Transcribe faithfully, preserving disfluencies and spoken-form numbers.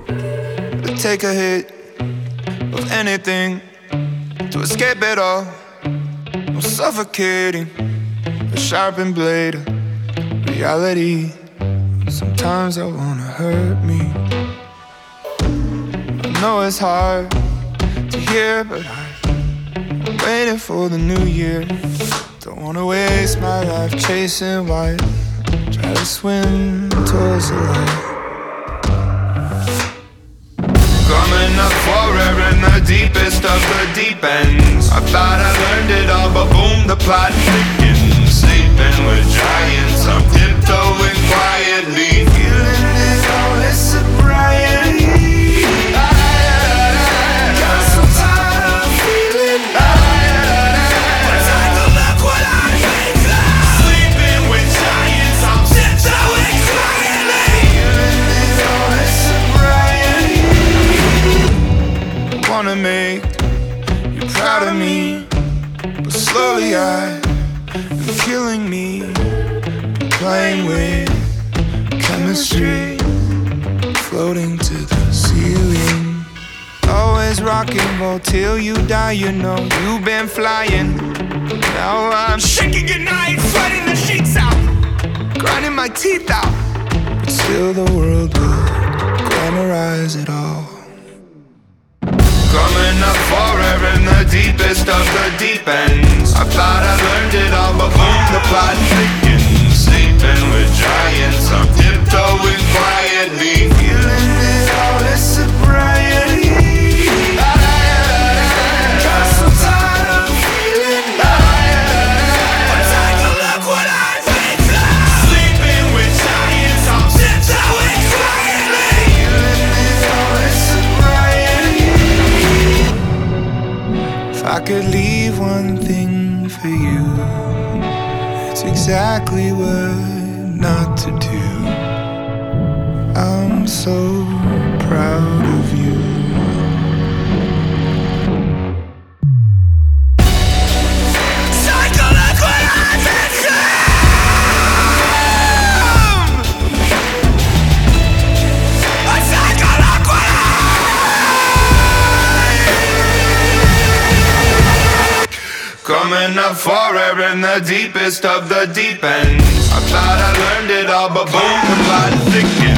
to take a hit of anything to escape it all. I'm suffocating, a sharpened blade of reality. Sometimes I wanna hurt me. I know it's hard to hear, but I'm waiting for the new year. Don't wanna waste my life chasing white. Try to swim towards the light. Coming up forever in the deepest of the deep ends. I thought I learned it all, but boom, the plot thickens. Sleeping with giants, I'm tiptoeing quietly. Feeling it all, it's sobriety. Got so tired of feeling but take a look what I make now. Sleeping with giants, I'm tiptoeing quietly. Feeling it all, it's sobriety. Wanna make you proud of me, but slowly I am killing me. Playing with chemistry, floating to the ceiling. Always rock and roll till you die, you know you've been flying. Now I'm shaking at night, sweating the sheets out, grinding my teeth out, but still the world will glamorize it all. Coming up forever in the deepest of the deep ends. I thought I learned it all, but boom, the plot thickens. Sleeping with giants, I'm tiptoeing quietly. Feeling it all, it's sobriety. Got so tired of feeling but take a look what I make now. Sleeping with giants, I'm tiptoeing quietly. Feeling it all, it's sobriety. If I could leave one thing for you, it's exactly what not to do. I'm so proud of you. Take a look what I've become. Take a look what I coming up forever in the deepest of the deep ends. I thought I learned it all, but boom, the plot thickens.